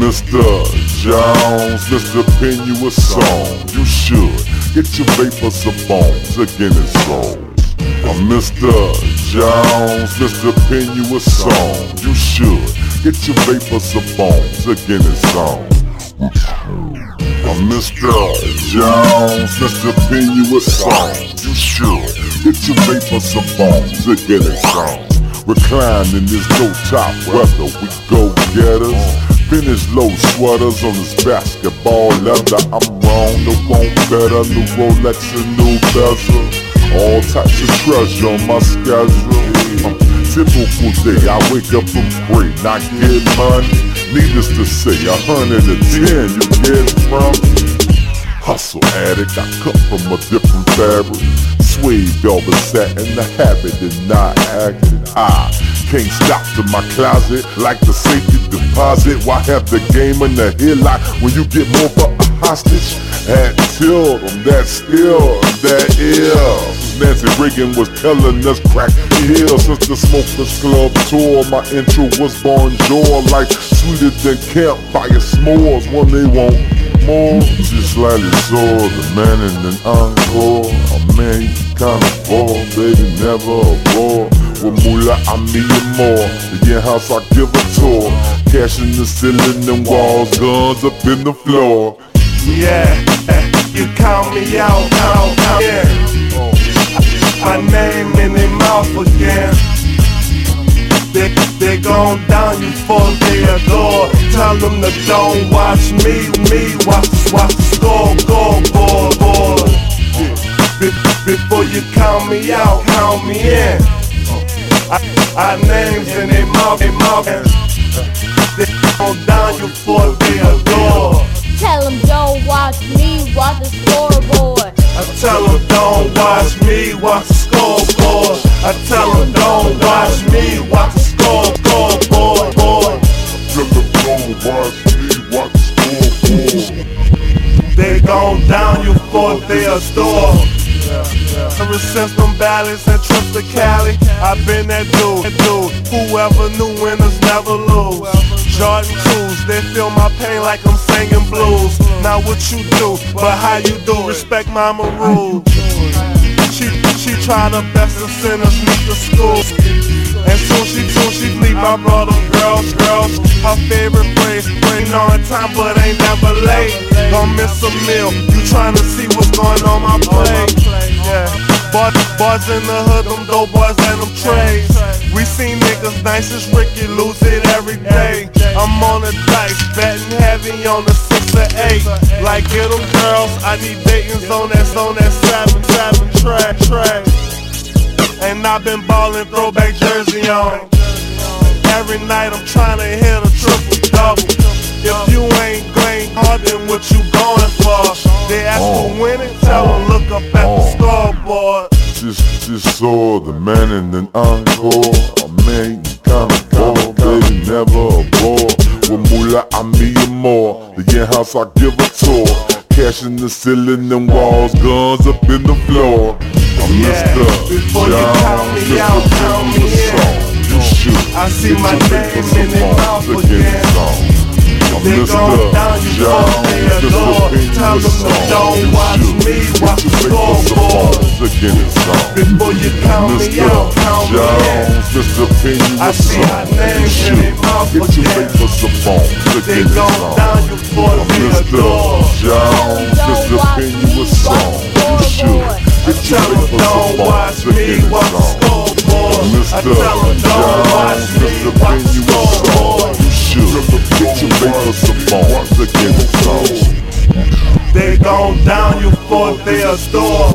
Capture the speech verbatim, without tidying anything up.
Mister Jones, Mister Pin you a song. You should get your vapors of bones again and souls. I'm Mister Jones, Mister Pin you a song. You should get your vapors of bones again and songs. I'm Mister Jones, Mister Pin you a song. You should get your vapors of bones again and songs. Recline in this low-top weather, we go-getters. Finish low sweaters on this basketball leather. I'm wrong, no one better. New Rolex and new bezel. All types of treasure on my schedule. Um, typical day, I wake up from great, not get money. Needless to say, a hundred and ten you get from hustle addict. I cut from a different fabric. Suede velvet satin, the habit is not acting. I can't stop to my closet like the safety deposit. Why have the game in the headlock when you get more for a hostage? At tilt on that skill, that ill. Nancy Reagan was telling us crack hill since the Smokers Club tour. My intro was bonjour, like sweeter than campfire s'mores when they want more. Just like the soul, the man in an encore. A man you kinda bored, baby, never a bore. With moolah, I mean more. The your house, I give a tour. Cash in the ceiling and walls, guns up in the floor. Yeah, you count me out, out, out, yeah. My name in their mouth again. They, they gon' down you for they adore. Tell them to don't watch me, me watch, watch the score, go, boy, boy. Be, before you count me out, count me in. Our names in their mouth, their mouth. They gon' down you for they adore. Tell them don't watch me, watch the scoreboard. I tell them don't watch me, watch the scoreboard. I tell them don't watch me, watch the scoreboard, boy, boy. Tell them don't watch me, watch the scoreboard. They gon' down you for they adore. Ever since them ballads and trips to Cali, I've been that dude, that dude. Whoever knew winners never lose. Jordan twos, they feel my pain like I'm singing blues. Not what you do, but how you do. Respect mama rules. She she try the best to send us meet to school. And soon she soon she leave my brother girls, girls. Her favorite phrase, bring on time but ain't never late. Don't miss a meal, you tryna see what's going on my plate. Yeah, boys, boys in the hood, them dope boys and them trades. We seen niggas nice as Ricky lose it every day. I'm on the dice, betting heavy on the six or eight. Like get them girls, I need Dayton's on that, on that seven, seven track, track. And I've been ballin' throwback jersey on. Every night I'm tryna hit a triple double. If you ain't going hard, then what you going for? They ask oh, for winning, tell them oh, look up at oh. the scoreboard. Just, just saw the man in an encore. A man you kinda bored, baby, never a bore. With moolah, I mean more. The your house, I give a tour. Cash in the ceiling and walls, guns up in the floor. I'm Yeah, Mister before you count me Jones, out, Mister count me Pin in. you should I see get my your name papers in their of mouth bones again. against song. I'm They Mister gon' down you for Jones, they Mister adore. Pin Tell you them to song. don't You watch should me, get watch your the papers of scoreboard. bones against song. Before you count me Mister out, count me in. Jones, Mister Pin you I see song. our You names in should their mouth get your again. papers of bones They against gon' song. down you for I'm they Mister adore. Jones, Mister Pin you a song. You should get your Tell them papers of don't watch bones me, against watch the song. scoreboard. I Mister tell them don't watch Jones, me, Mister watch Pin the you a song. scoreboard. You should get your papers of bones against song. They gon' down you for they adore.